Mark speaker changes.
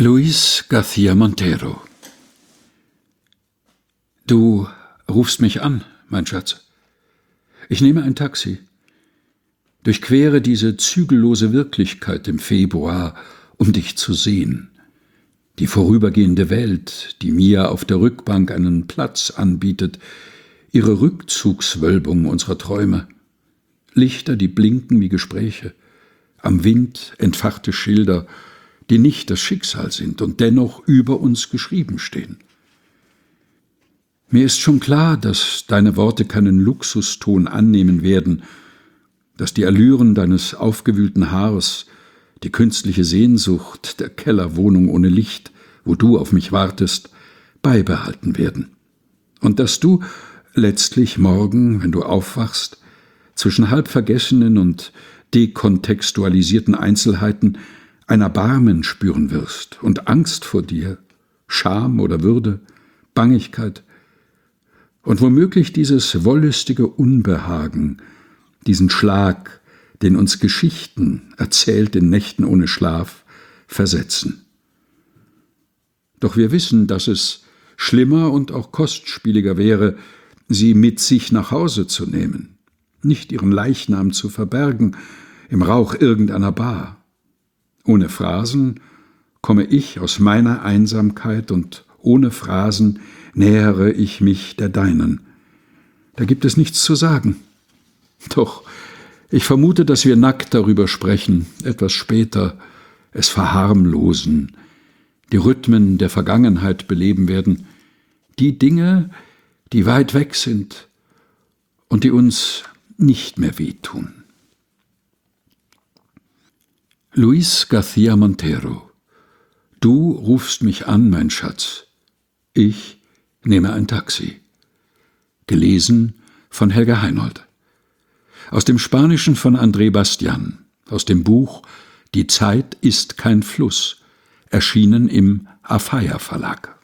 Speaker 1: Luis García Montero. Du rufst mich an, mein Schatz. Ich nehme ein Taxi, durchquere diese zügellose Wirklichkeit im Februar, um dich zu sehen. Die vorübergehende Welt, die mir auf der Rückbank einen Platz anbietet, ihre Rückzugswölbung unserer Träume. Lichter, die blinken wie Gespräche, am Wind entfachte Schilder, die nicht das Schicksal sind und dennoch über uns geschrieben stehen. Mir ist schon klar, dass deine Worte keinen Luxuston annehmen werden, dass die Allüren deines aufgewühlten Haars, die künstliche Sehnsucht der Kellerwohnung ohne Licht, wo du auf mich wartest, beibehalten werden. Und dass du letztlich morgen, wenn du aufwachst, zwischen halb vergessenen und dekontextualisierten Einzelheiten ein Erbarmen spüren wirst und Angst vor dir, Scham oder Würde, Bangigkeit und womöglich dieses wollüstige Unbehagen, diesen Schlag, den uns Geschichten, erzählt in Nächten ohne Schlaf, versetzen. Doch wir wissen, dass es schlimmer und auch kostspieliger wäre, sie mit sich nach Hause zu nehmen, nicht ihren Leichnam zu verbergen im Rauch irgendeiner Bar. Ohne Phrasen komme ich aus meiner Einsamkeit und ohne Phrasen nähere ich mich der deinen. Da gibt es nichts zu sagen. Doch ich vermute, dass wir nackt darüber sprechen, etwas später, es verharmlosen, die Rhythmen der Vergangenheit beleben werden, die Dinge, die weit weg sind und die uns nicht mehr wehtun. Luis García Montero. Du rufst mich an, mein Schatz. Ich nehme ein Taxi. Gelesen von Helga Heinold. Aus dem Spanischen von André Bastian. Aus dem Buch Die Zeit ist kein Fluss. Erschienen im Afeier Verlag.